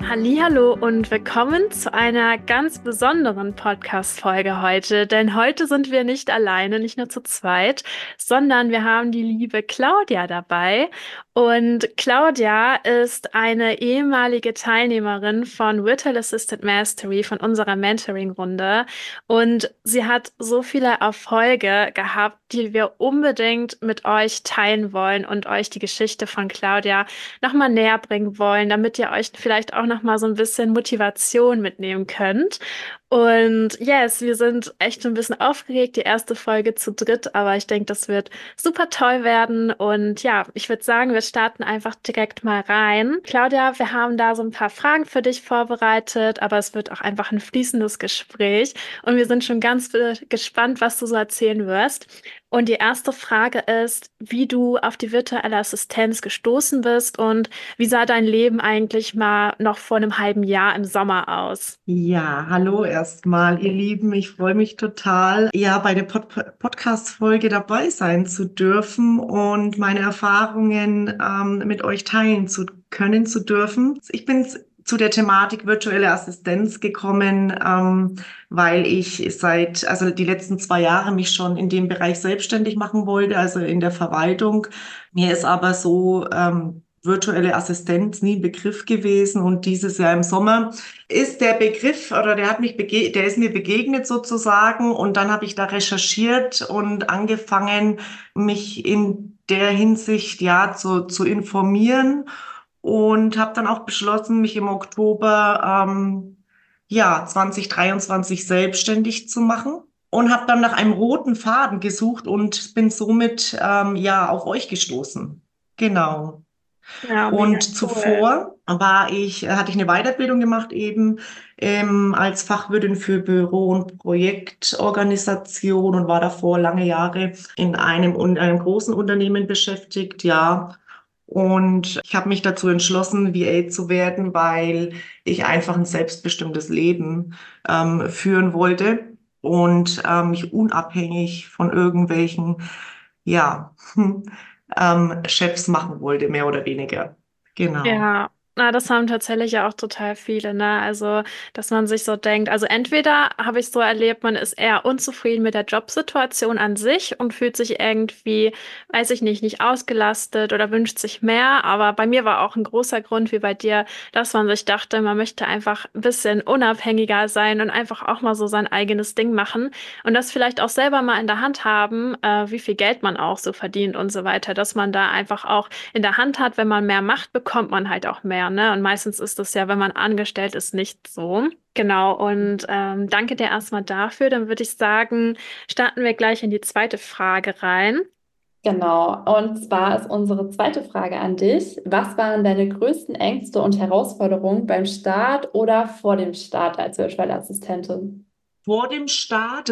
Hallihallo und willkommen zu einer ganz besonderen Podcast-Folge heute, denn heute sind wir nicht alleine, nicht nur zu zweit, sondern wir haben die liebe Claudia dabei. Und Claudia ist eine ehemalige Teilnehmerin von Virtual Assistant Mastery, von unserer Mentoring-Runde. Und sie hat so viele Erfolge gehabt, die wir unbedingt mit euch teilen wollen und euch die Geschichte von Claudia nochmal näher bringen wollen, damit ihr euch vielleicht auch nochmal so ein bisschen Motivation mitnehmen könnt. Und yes, wir sind echt schon ein bisschen aufgeregt, die erste Folge zu dritt, aber ich denke, das wird super toll werden. Und ja, ich würde sagen, wir starten einfach direkt mal rein. Claudia, wir haben da so ein paar Fragen für dich vorbereitet, aber es wird auch einfach ein fließendes Gespräch. Und wir sind schon ganz gespannt, was du so erzählen wirst. Und die erste Frage ist, wie du auf die virtuelle Assistenz gestoßen bist und wie sah dein Leben eigentlich mal noch vor einem halben Jahr im Sommer aus? Ja, hallo erstmal, ihr Lieben. Ich freue mich total, ja, bei der Podcast-Folge dabei sein zu dürfen und meine Erfahrungen mit euch teilen zu können zu dürfen. Ich bin zu der Thematik virtuelle Assistenz gekommen, weil ich also die letzten 2 Jahre mich schon in dem Bereich selbstständig machen wollte, also in der Verwaltung. Mir ist aber so virtuelle Assistenz nie ein Begriff gewesen und dieses Jahr im Sommer ist der Begriff oder der ist mir begegnet sozusagen und dann habe ich da recherchiert und angefangen, mich in der Hinsicht ja zu informieren und habe dann auch beschlossen, mich im Oktober ja 2023 selbstständig zu machen und habe dann nach einem roten Faden gesucht und bin somit ja auf euch gestoßen. Genau. Ja, mega Und cool. hatte ich eine Weiterbildung gemacht eben als Fachwirtin für Büro- und Projektorganisation und war davor lange Jahre in einem großen Unternehmen beschäftigt, ja. Und ich habe mich dazu entschlossen, VA zu werden, weil ich einfach ein selbstbestimmtes Leben führen wollte und mich unabhängig von irgendwelchen, ja, Chefs machen wollte, mehr oder weniger. Genau. Ja, na, das haben tatsächlich ja auch total viele, ne? Also, dass man sich so denkt, also entweder habe ich so erlebt, man ist eher unzufrieden mit der Jobsituation an sich und fühlt sich irgendwie, weiß ich nicht ausgelastet oder wünscht sich mehr. Aber bei mir war auch ein großer Grund, wie bei dir, dass man sich dachte, man möchte einfach ein bisschen unabhängiger sein und einfach auch mal so sein eigenes Ding machen und das vielleicht auch selber mal in der Hand haben, wie viel Geld man auch so verdient und so weiter, dass man da einfach auch in der Hand hat. Wenn man mehr macht, bekommt man halt auch mehr, ne? Und meistens ist das ja, wenn man angestellt ist, nicht so. Genau, und danke dir erstmal dafür. Dann würde ich sagen, starten wir gleich in die zweite Frage rein. Genau, und zwar ist unsere zweite Frage an dich. Was waren deine größten Ängste und Herausforderungen beim Start oder vor dem Start als Virtual Assistentin? Vor dem Start,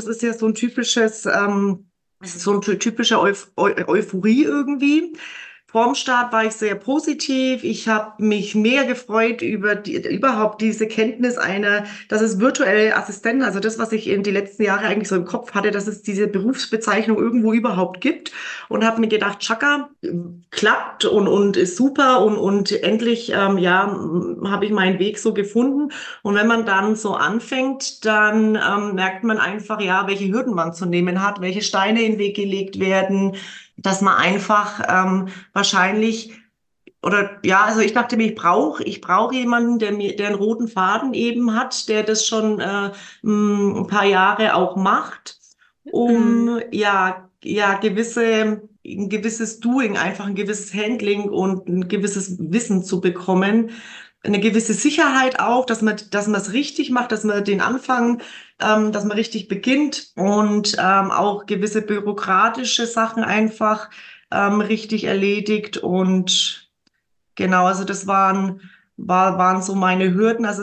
das ist so ein typischer Euphorie irgendwie. Vorm Start war ich sehr positiv. Ich habe mich mega gefreut über überhaupt diese Kenntnis dass es virtuelle Assistenten, also das, was ich in die letzten Jahre eigentlich so im Kopf hatte, dass es diese Berufsbezeichnung irgendwo überhaupt gibt und habe mir gedacht, Chaka, klappt und ist super und endlich, ja, habe ich meinen Weg so gefunden. Und wenn man dann so anfängt, dann merkt man einfach, ja, welche Hürden man zu nehmen hat, welche Steine in den Weg gelegt werden, dass man einfach wahrscheinlich oder ja, also ich dachte mir, ich brauche jemanden, der einen roten Faden eben hat, der das schon ein paar Jahre auch macht, Mhm. um ja ein gewisses Doing, einfach ein gewisses Handling und ein gewisses Wissen zu bekommen, eine gewisse Sicherheit auch, dass man es richtig macht, dass man den Anfang, dass man richtig beginnt und auch gewisse bürokratische Sachen einfach richtig erledigt und genau, also waren so meine Hürden. Also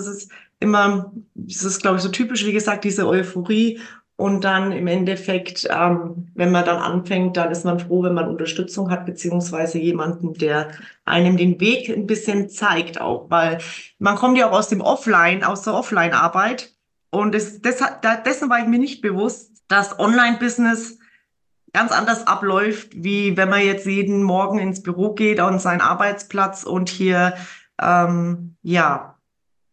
es ist, glaube ich, so typisch, wie gesagt, diese Euphorie. Und dann im Endeffekt, wenn man dann anfängt, dann ist man froh, wenn man Unterstützung hat, beziehungsweise jemanden, der einem den Weg ein bisschen zeigt auch, weil man kommt ja auch aus der Offline-Arbeit. Und dessen war ich mir nicht bewusst, dass Online-Business ganz anders abläuft, wie wenn man jetzt jeden Morgen ins Büro geht an seinen Arbeitsplatz und hier ja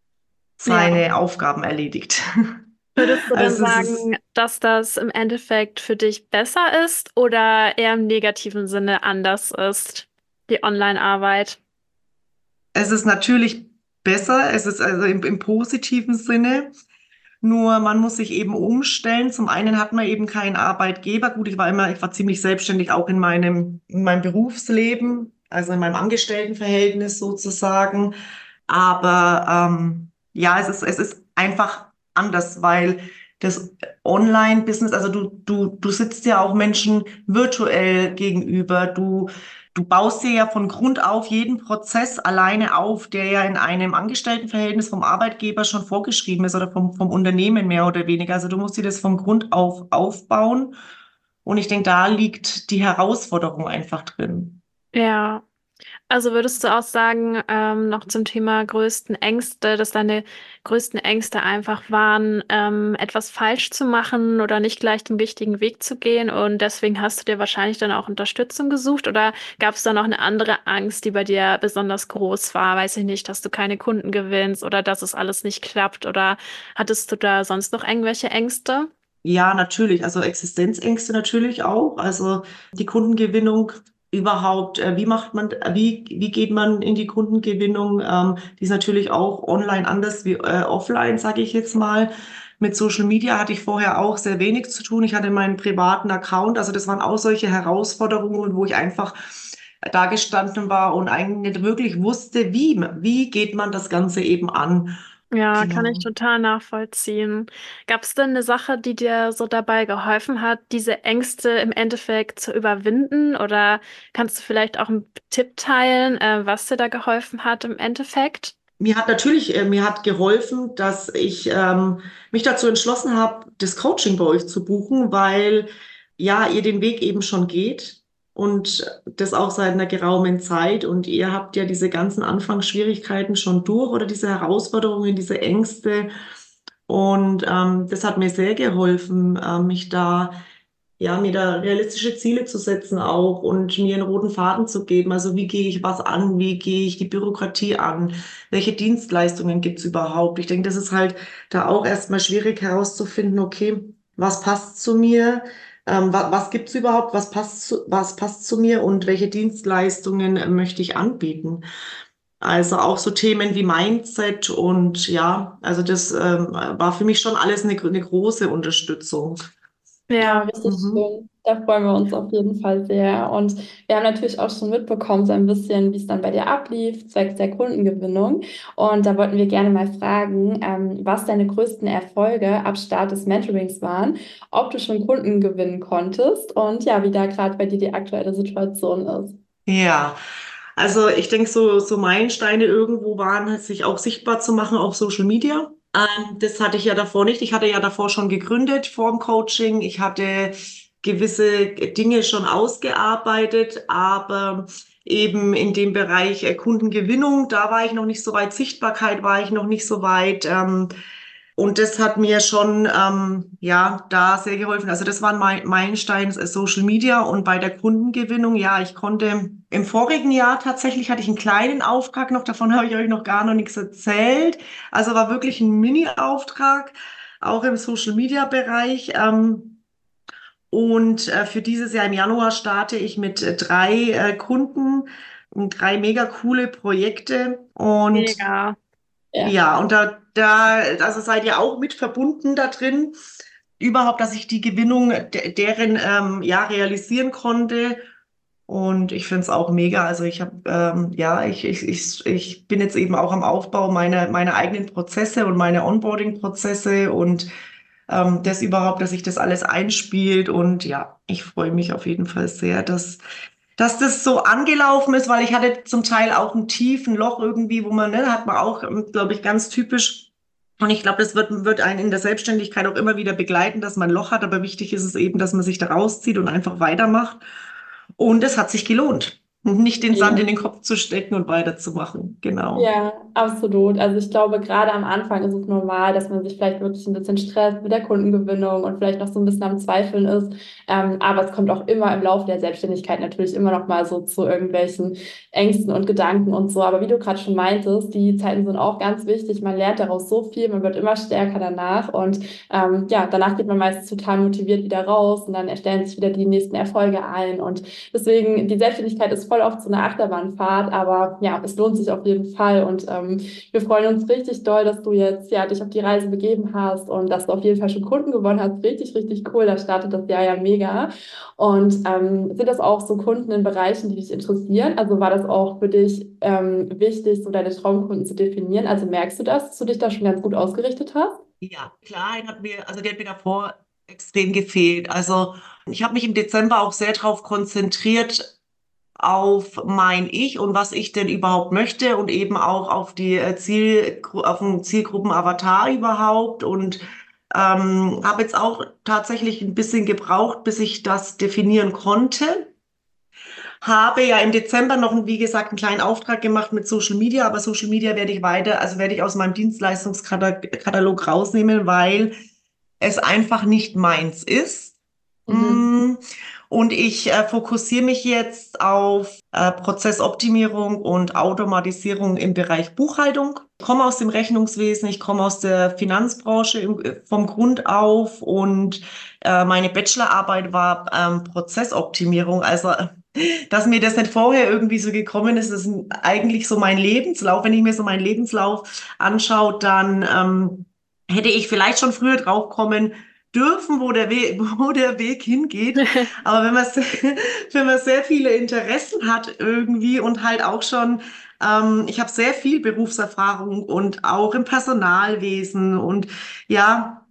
Ja. seine Aufgaben erledigt. Würdest du denn Also es ist, sagen, dass das im Endeffekt für dich besser ist oder eher im negativen Sinne anders ist, die Online-Arbeit? es ist natürlich besser, es ist also im positiven Sinne. Nur man muss sich eben umstellen. Zum einen hat man eben keinen Arbeitgeber. Gut, ich war ziemlich selbstständig auch in meinem Berufsleben, also in meinem Angestelltenverhältnis sozusagen. Aber ja, es ist einfach anders, weil das Online-Business, also du sitzt ja auch Menschen virtuell gegenüber. Du baust dir ja von Grund auf jeden Prozess alleine auf, der ja in einem Angestelltenverhältnis vom Arbeitgeber schon vorgeschrieben ist oder vom Unternehmen mehr oder weniger. Also du musst dir das vom Grund auf aufbauen. Und ich denke, da liegt die Herausforderung einfach drin. Ja. Also würdest du auch sagen, noch zum Thema größten Ängste, dass deine größten Ängste einfach waren, etwas falsch zu machen oder nicht gleich den richtigen Weg zu gehen und deswegen hast du dir wahrscheinlich dann auch Unterstützung gesucht oder gab es da noch eine andere Angst, die bei dir besonders groß war? Weiß ich nicht, dass du keine Kunden gewinnst oder dass es alles nicht klappt oder hattest du da sonst noch irgendwelche Ängste? Ja, natürlich. Also Existenzängste natürlich auch. Also die Kundengewinnung überhaupt, wie geht man in die Kundengewinnung? Die ist natürlich auch online anders wie offline, sage ich jetzt mal. Mit Social Media hatte ich vorher auch sehr wenig zu tun. Ich hatte meinen privaten Account. Also das waren auch solche Herausforderungen, wo ich einfach da gestanden war und eigentlich nicht wirklich wusste, wie geht man das Ganze eben an. Ja, kann ich Genau. total nachvollziehen. Gab es denn eine Sache, die dir so dabei geholfen hat, diese Ängste im Endeffekt zu überwinden? Oder kannst du vielleicht auch einen Tipp teilen, was dir da geholfen hat im Endeffekt? Mir hat geholfen, dass ich mich dazu entschlossen habe, das Coaching bei euch zu buchen, weil ja, ihr den Weg eben schon geht und das auch seit einer geraumen Zeit und ihr habt ja diese ganzen Anfangsschwierigkeiten schon durch oder diese Herausforderungen, diese Ängste und das hat mir sehr geholfen, mir da realistische Ziele zu setzen auch und mir einen roten Faden zu geben. Also wie gehe ich was an? Wie gehe ich die Bürokratie an? Welche Dienstleistungen gibt's überhaupt? Ich denke, das ist halt da auch erstmal schwierig herauszufinden, okay, was passt zu mir? Was gibt's überhaupt? Was passt zu mir und welche Dienstleistungen möchte ich anbieten? Also auch so Themen wie Mindset und ja, also das war für mich schon alles eine große Unterstützung. Ja, Ja, richtig Mhm. schön. Da freuen wir uns auf jeden Fall sehr. Und wir haben natürlich auch schon mitbekommen, so ein bisschen, wie es dann bei dir ablief, zwecks der Kundengewinnung. Und da wollten wir gerne mal fragen, was deine größten Erfolge ab Start des Mentorings waren, ob du schon Kunden gewinnen konntest und ja, wie da gerade bei dir die aktuelle Situation ist. Ja, also ich denke, so Meilensteine irgendwo waren, halt, sich auch sichtbar zu machen auf Social Media. Das hatte ich ja davor nicht. Ich hatte ja davor schon gegründet vor dem Coaching. Ich hatte gewisse Dinge schon ausgearbeitet, aber eben in dem Bereich Kundengewinnung, da war ich noch nicht so weit. Sichtbarkeit war ich noch nicht so weit. Und das hat mir schon, ja, da sehr geholfen. Also das waren Meilensteine Social Media und bei der Kundengewinnung, ja, ich konnte im vorigen Jahr tatsächlich hatte ich einen kleinen Auftrag noch, davon habe ich euch noch nichts erzählt. Also war wirklich ein Mini-Auftrag, auch im Social Media Bereich. Und für dieses Jahr im Januar starte ich mit drei Kunden, und drei mega coole Projekte. Und mega. Ja. ja, und also seid ihr auch mit verbunden da drin, überhaupt, dass ich die Gewinnung deren ja realisieren konnte. Und ich finde es auch mega. Also ich habe ich bin jetzt eben auch am Aufbau meiner eigenen Prozesse und meine Onboarding-Prozesse und das überhaupt, dass sich das alles einspielt. Und ja, ich freue mich auf jeden Fall sehr, dass das so angelaufen ist, weil ich hatte zum Teil auch ein tiefen Loch irgendwie, wo man, ne, hat man auch, glaube ich, ganz typisch. Und ich glaube, wird einen in der Selbstständigkeit auch immer wieder begleiten, dass man ein Loch hat. Aber wichtig ist es eben, dass man sich da rauszieht und einfach weitermacht. Und es hat sich gelohnt. Nicht den Sand Ja. in den Kopf zu stecken und weiterzumachen. Genau. Ja, absolut. Also ich glaube, gerade am Anfang ist es normal, dass man sich vielleicht wirklich ein bisschen stresst mit der Kundengewinnung und vielleicht noch so ein bisschen am Zweifeln ist. Aber es kommt auch immer im Laufe der Selbstständigkeit natürlich immer noch mal so zu irgendwelchen Ängsten und Gedanken und so. Aber wie du gerade schon meintest, die Zeiten sind auch ganz wichtig. Man lernt daraus so viel, man wird immer stärker danach und ja, danach geht man meistens total motiviert wieder raus und dann erstellen sich wieder die nächsten Erfolge ein. Und deswegen, die Selbstständigkeit ist voll oft so eine Achterbahnfahrt, aber ja, es lohnt sich auf jeden Fall. Und wir freuen uns richtig doll, dass du jetzt ja, dich auf die Reise begeben hast und dass du auf jeden Fall schon Kunden gewonnen hast. Richtig, richtig cool. Da startet das Jahr ja mega. Und sind das auch so Kunden in Bereichen, die dich interessieren? Also war das auch für dich wichtig, so deine Traumkunden zu definieren? Also merkst du das, dass du dich da schon ganz gut ausgerichtet hast? Ja, klar, die hat mir davor extrem gefehlt. Also ich habe mich im Dezember auch sehr darauf konzentriert, auf mein Ich und was ich denn überhaupt möchte und eben auch auf die auf den Zielgruppen-Avatar überhaupt und habe jetzt auch tatsächlich ein bisschen gebraucht, bis ich das definieren konnte. Habe ja im Dezember noch, wie gesagt, einen kleinen Auftrag gemacht mit Social Media, aber Social Media werde ich aus meinem Dienstleistungskatalog rausnehmen, weil es einfach nicht meins ist. Mhm. Mm, Und ich fokussiere mich jetzt auf Prozessoptimierung und Automatisierung im Bereich Buchhaltung. Ich komme aus dem Rechnungswesen, ich komme aus der Finanzbranche vom Grund auf und meine Bachelorarbeit war Prozessoptimierung. Also, dass mir das nicht vorher irgendwie so gekommen ist, ist eigentlich so mein Lebenslauf. Wenn ich mir so meinen Lebenslauf anschaue, dann hätte ich vielleicht schon früher drauf kommen dürfen, wo der Weg hingeht. Aber wenn man sehr viele Interessen hat irgendwie und halt auch schon, ich habe sehr viel Berufserfahrung und auch im Personalwesen und ja,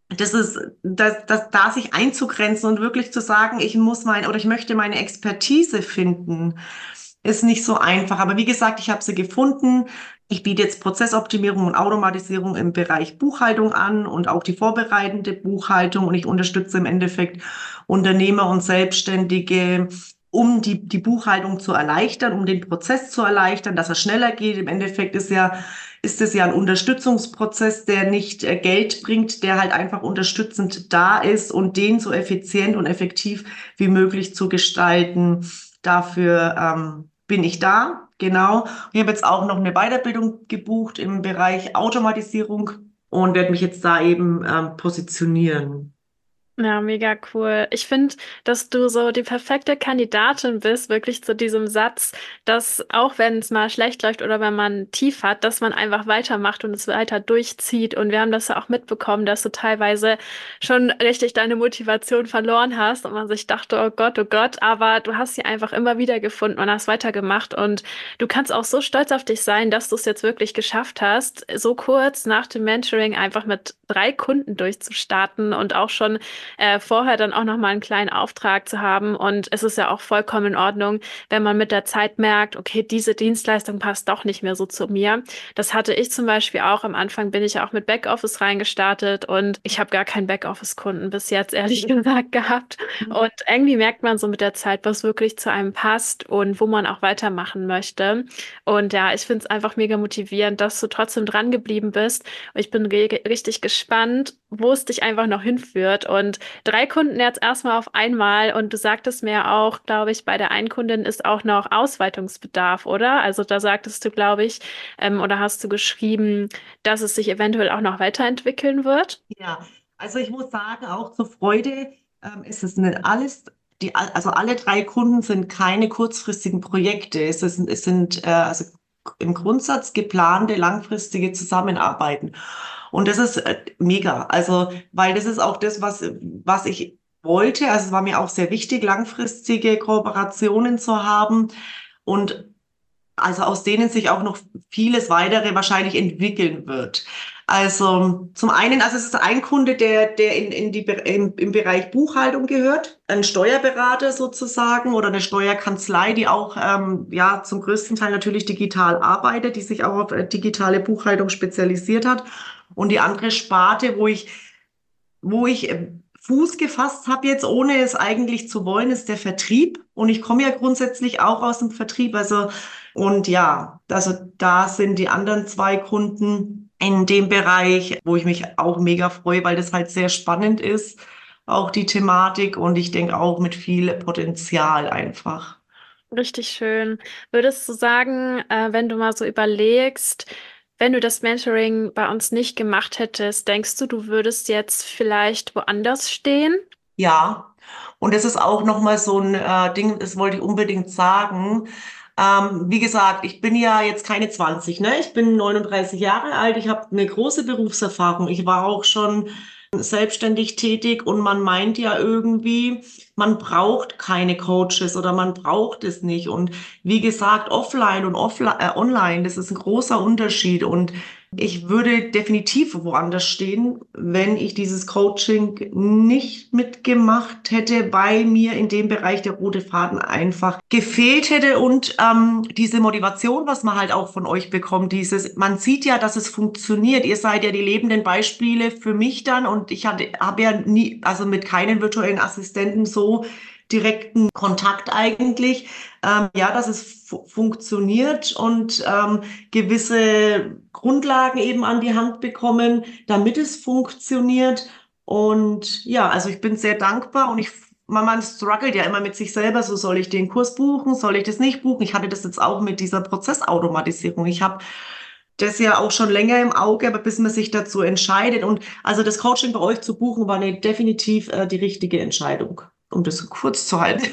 da sich einzugrenzen und wirklich zu sagen, ich möchte meine Expertise finden, ist nicht so einfach. Aber wie gesagt, ich habe sie gefunden. Ich biete jetzt Prozessoptimierung und Automatisierung im Bereich Buchhaltung an und auch die vorbereitende Buchhaltung. Und ich unterstütze im Endeffekt Unternehmer und Selbstständige, um die Buchhaltung zu erleichtern, um den Prozess zu erleichtern, dass er schneller geht. Im Endeffekt ist es ja ein Unterstützungsprozess, der nicht Geld bringt, der halt einfach unterstützend da ist und den so effizient und effektiv wie möglich zu gestalten. Dafür bin ich da, genau. Ich habe jetzt auch noch eine Weiterbildung gebucht im Bereich Automatisierung und werde mich jetzt da eben positionieren. Ja, mega cool. Ich finde, dass du so die perfekte Kandidatin bist, wirklich zu diesem Satz, dass auch wenn es mal schlecht läuft oder wenn man tief hat, dass man einfach weitermacht und es weiter durchzieht. Und wir haben das ja auch mitbekommen, dass du teilweise schon richtig deine Motivation verloren hast und man sich dachte, oh Gott, aber du hast sie einfach immer wieder gefunden und hast weitergemacht. Und du kannst auch so stolz auf dich sein, dass du es jetzt wirklich geschafft hast, so kurz nach dem Mentoring einfach mit 3 Kunden durchzustarten und auch schon vorher dann auch noch mal einen kleinen Auftrag zu haben. Und es ist ja auch vollkommen in Ordnung, wenn man mit der Zeit merkt, okay, diese Dienstleistung passt doch nicht mehr so zu mir. Das hatte ich zum Beispiel auch. Am Anfang bin ich ja auch mit Backoffice reingestartet und ich habe gar keinen Backoffice-Kunden bis jetzt, ehrlich gesagt, gehabt. Und irgendwie merkt man so mit der Zeit, was wirklich zu einem passt und wo man auch weitermachen möchte. Und ja, ich finde es einfach mega motivierend, dass du trotzdem dran geblieben bist. Ich bin richtig gespannt, wo es dich einfach noch hinführt. Und 3 Kunden jetzt erstmal auf einmal. Und du sagtest mir auch, glaube ich, bei der einen Kundin ist auch noch Ausweitungsbedarf, oder? Also da sagtest du, glaube ich, oder hast du geschrieben, dass es sich eventuell auch noch weiterentwickeln wird? Ja, also ich muss sagen, auch zur Freude ist es nicht alles, also alle 3 Kunden sind keine kurzfristigen Projekte. Es sind also im Grundsatz geplante langfristige Zusammenarbeiten. Und das ist mega. Also, weil das ist auch das, was ich wollte. Also es war mir auch sehr wichtig, langfristige Kooperationen zu haben. Und also aus denen sich auch noch vieles weitere wahrscheinlich entwickeln wird. Also zum einen, also es ist ein Kunde, der im Bereich Buchhaltung gehört, ein Steuerberater sozusagen oder eine Steuerkanzlei, die auch ja zum größten Teil natürlich digital arbeitet, die sich auch auf digitale Buchhaltung spezialisiert hat. Und die andere Sparte, wo ich Fuß gefasst habe jetzt, ohne es eigentlich zu wollen, ist der Vertrieb. Und ich komme ja grundsätzlich auch aus dem Vertrieb. Also, und ja, also da sind die anderen zwei Kunden in dem Bereich, wo ich mich auch mega freue, weil das halt sehr spannend ist, auch die Thematik und ich denke auch mit viel Potenzial einfach. Richtig schön. Würdest du sagen, wenn du mal so überlegst, wenn du das Mentoring bei uns nicht gemacht hättest, denkst du, du würdest jetzt vielleicht woanders stehen? Ja, und das ist auch nochmal so ein Ding, das wollte ich unbedingt sagen. Wie gesagt, ich bin ja jetzt keine 20, ne? Ich bin 39 Jahre alt, ich habe eine große Berufserfahrung. Ich war auch schon selbstständig tätig und man meint ja irgendwie, man braucht keine Coaches oder man braucht es nicht. Und wie gesagt, offline und online, das ist ein großer Unterschied. Und ich würde definitiv woanders stehen, wenn ich dieses Coaching nicht mitgemacht hätte, weil mir in dem Bereich der rote Faden einfach gefehlt hätte und diese Motivation, was man halt auch von euch bekommt, man sieht ja, dass es funktioniert. Ihr seid ja die lebenden Beispiele für mich dann und ich habe ja nie, also mit keinen virtuellen Assistenten so direkten Kontakt eigentlich. Ja, dass es funktioniert und gewisse Grundlagen eben an die Hand bekommen, damit es funktioniert. Und ja, also ich bin sehr dankbar und man struggelt ja immer mit sich selber, so soll ich den Kurs buchen, soll ich das nicht buchen? Ich hatte das jetzt auch mit dieser Prozessautomatisierung. Ich habe das ja auch schon länger im Auge, aber bis man sich dazu entscheidet. Und also das Coaching bei euch zu buchen, war definitiv die richtige Entscheidung, um das kurz zu halten.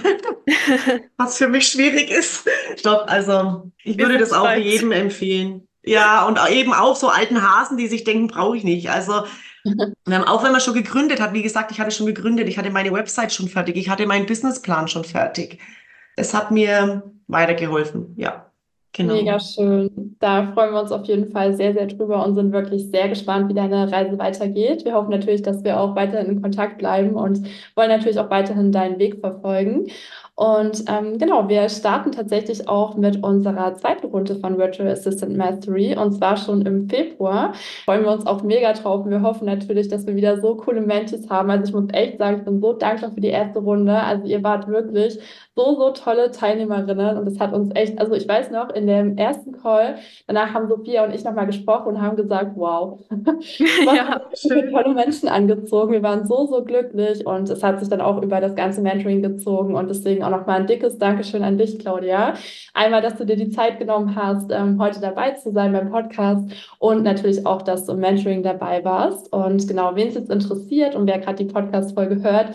Was für mich schwierig ist. Stopp, also ich Wir würde sind das auch stolz. jedem empfehlen. Ja, und eben auch so alten Hasen, die sich denken, brauche ich nicht. Also auch wenn man schon gegründet hat, wie gesagt, ich hatte schon gegründet, ich hatte meine Website schon fertig, ich hatte meinen Businessplan schon fertig. Es hat mir weitergeholfen. Ja, Mega genau. schön. Da freuen wir uns auf jeden Fall sehr, sehr drüber und sind wirklich sehr gespannt, wie deine Reise weitergeht. Wir hoffen natürlich, dass wir auch weiterhin in Kontakt bleiben und wollen natürlich auch weiterhin deinen Weg verfolgen. Und genau, wir starten tatsächlich auch mit unserer zweiten Runde von Virtual Assistant Mastery und zwar schon im Februar. Freuen wir uns auch mega drauf und wir hoffen natürlich, dass wir wieder so coole Mentees haben. Also ich muss echt sagen, ich bin so dankbar für die erste Runde. Also ihr wart wirklich so tolle Teilnehmerinnen und es hat uns echt, also ich weiß noch, in dem ersten Call, danach haben Sophia und ich nochmal gesprochen und haben gesagt, wow, was haben Ja, wir für schön. tolle Menschen angezogen. Wir waren so glücklich und es hat sich dann auch über das ganze Mentoring gezogen und deswegen auch nochmal ein dickes Dankeschön an dich, Claudia. Einmal, dass du dir die Zeit genommen hast, heute dabei zu sein beim Podcast und natürlich auch, dass du im Mentoring dabei warst. Und genau, wen es jetzt interessiert und wer gerade die Podcast-Folge hört,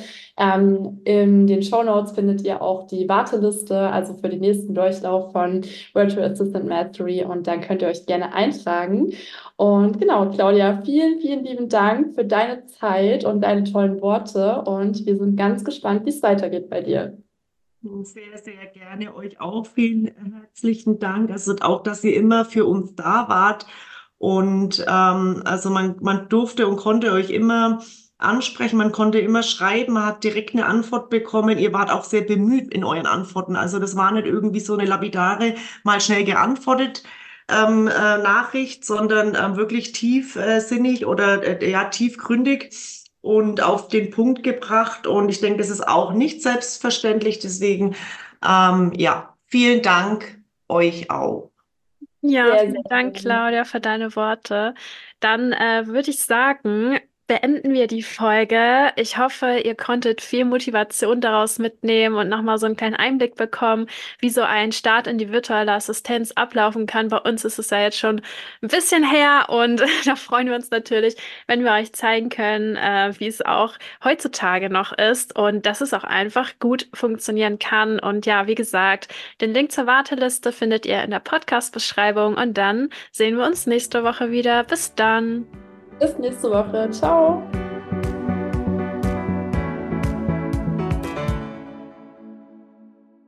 in den Shownotes findet ihr auch die Warteliste, also für den nächsten Durchlauf von Virtual Assistant Mastery und dann könnt ihr euch gerne eintragen. Und genau, Claudia, vielen lieben Dank für deine Zeit und deine tollen Worte und wir sind ganz gespannt, wie es weitergeht bei dir. Sehr gerne euch auch. Vielen herzlichen Dank. Also auch, dass ihr immer für uns da wart. Und also man durfte und konnte euch immer ansprechen, man konnte immer schreiben, man hat direkt eine Antwort bekommen. Ihr wart auch sehr bemüht in euren Antworten. Also das war nicht irgendwie so eine lapidare, mal schnell geantwortet. Nachricht, sondern wirklich tiefsinnig oder ja tiefgründig und auf den Punkt gebracht. Und ich denke, das ist auch nicht selbstverständlich. Deswegen, ja, vielen Dank euch auch. Ja, Sehr, sehr vielen Dank, schön. Claudia, für deine Worte. Dann würde ich sagen, beenden wir die Folge. Ich hoffe, ihr konntet viel Motivation daraus mitnehmen und nochmal so einen kleinen Einblick bekommen, wie so ein Start in die virtuelle Assistenz ablaufen kann. Bei uns ist es ja jetzt schon ein bisschen her und da freuen wir uns natürlich, wenn wir euch zeigen können, wie es auch heutzutage noch ist und dass es auch einfach gut funktionieren kann. Und ja, wie gesagt, den Link zur Warteliste findet ihr in der Podcast-Beschreibung und dann sehen wir uns nächste Woche wieder. Bis dann. Bis nächste Woche. Ciao.